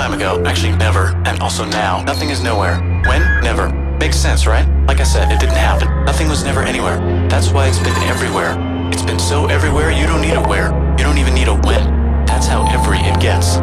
time ago. Actually, never. And also now. Nothing is nowhere. When? Never. Makes sense, right? Like I said, it didn't happen. Nothing was never anywhere. That's why it's been everywhere. It's been so everywhere, you don't need a where. You don't even need a when. That's how every it gets.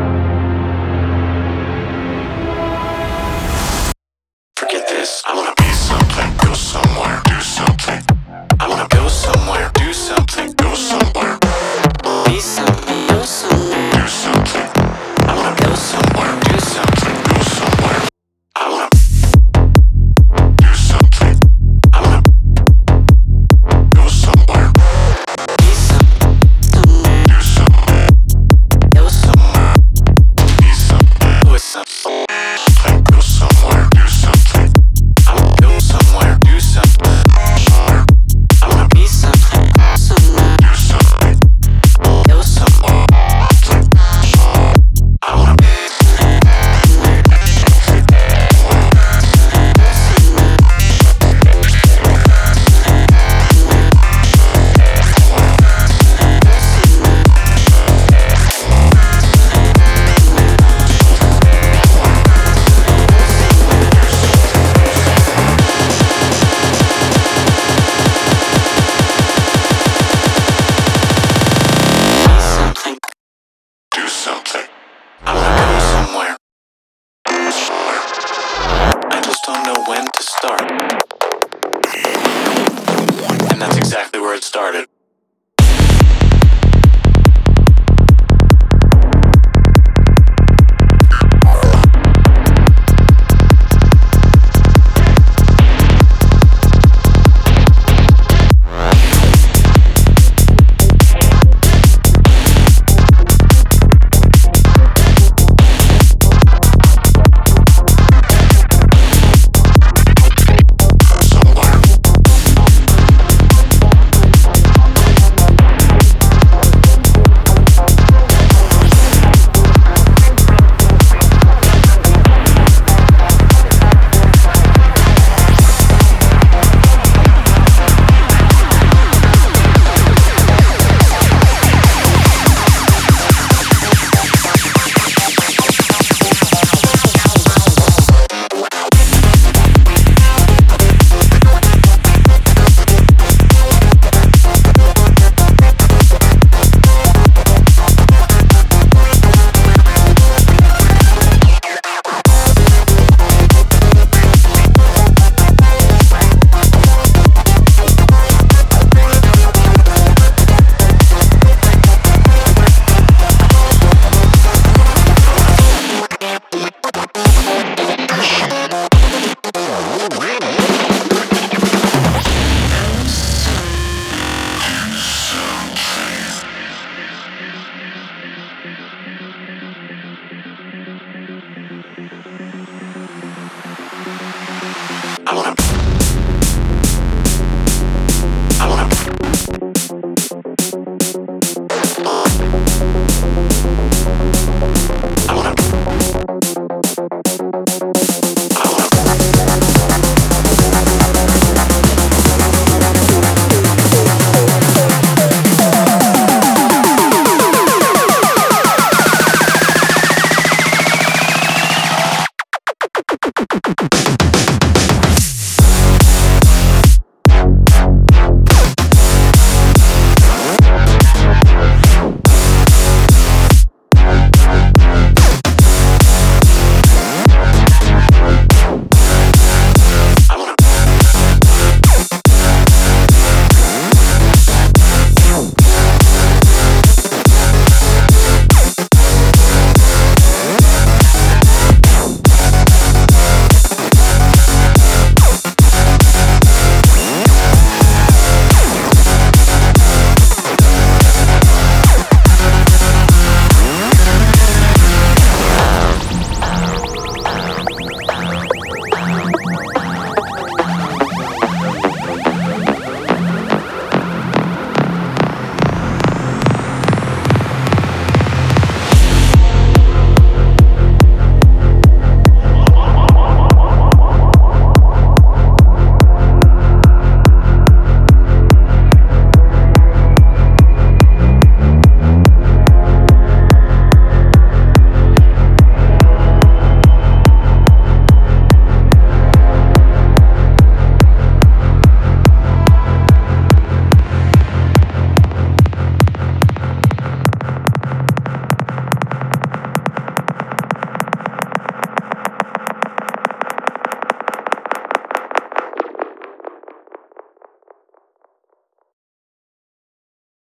Forget this. I wanna be something, go somewhere, do something. I wanna go somewhere, do something, go somewhere. Be something, go somewhere, do something. I wanna go somewhere, do something, go somewhere. I wanna do something. I wanna go somewhere. Be something, do something, go somewhere. Be something, do something, go somewhere, do something. I wanna go somewhere, do something. I wanna be something, somewhere, do something. Go somewhere. I wanna be something, do something. I wanna go somewhere. I just don't know when to start. And that's exactly where it started.